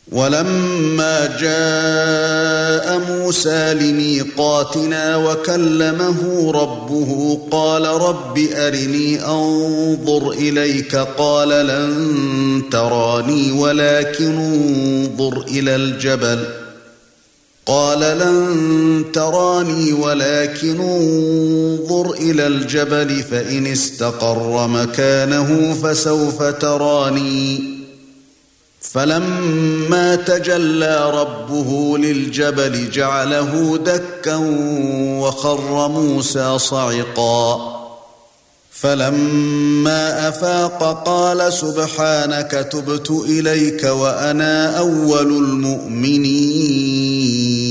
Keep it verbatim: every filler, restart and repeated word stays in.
وَلَمَّا جَاءَ مُوسَى لِمِيقَاتِنَا وَكَلَّمَهُ رَبُّهُ قَالَ رَبِّ أَرِنِي أَنظُرْ إِلَيْكَ قَالَ لَن تَرَانِي وَلَكِنْ انظُرْ إِلَى الْجَبَلِ قَالَ لَن تَرَانِي وَلَكِنْ انظُرْ إِلَى الْجَبَلِ فَإِنِ اسْتَقَرَّ مَكَانَهُ فَسَوْفَ تَرَانِي فَلَمَّا تَجَلَّى رَبُّهُ لِلْجَبَلِ جَعَلَهُ دَكًّا وَخَرَّ مُوسَى صَعِقًا فَلَمَّا أَفَاقَ قَالَ سُبْحَانَكَ تُبْتُ إِلَيْكَ وَأَنَا أَوَّلُ الْمُؤْمِنِينَ